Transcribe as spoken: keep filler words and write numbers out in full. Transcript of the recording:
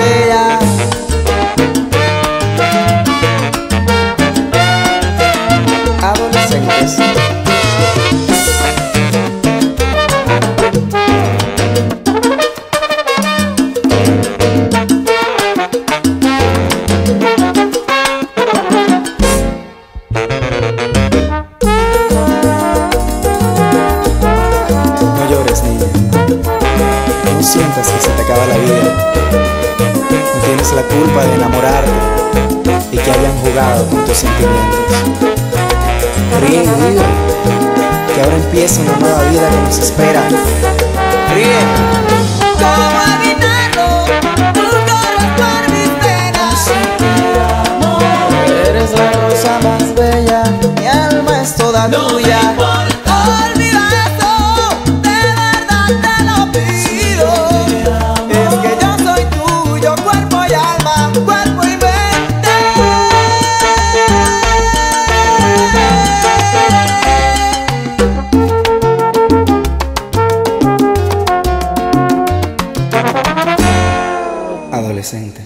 bella. Adolescentes. No llores, niña. No sientas que se te acaba la vida. No tienes la culpa de enamorarte y que hayan jugado con tus sentimientos. Ríe y vive, que ahora empieza una nueva vida que nos espera. Ríe. Como evitarlo, tú corres por mis venas. Eres la rosa más bella, mi alma es toda No me tuya. importa olvidar esto, de verdad te lo pido. Es que yo soy tuyo, cuerpo y alma, cuerpo y mente. Adolescente.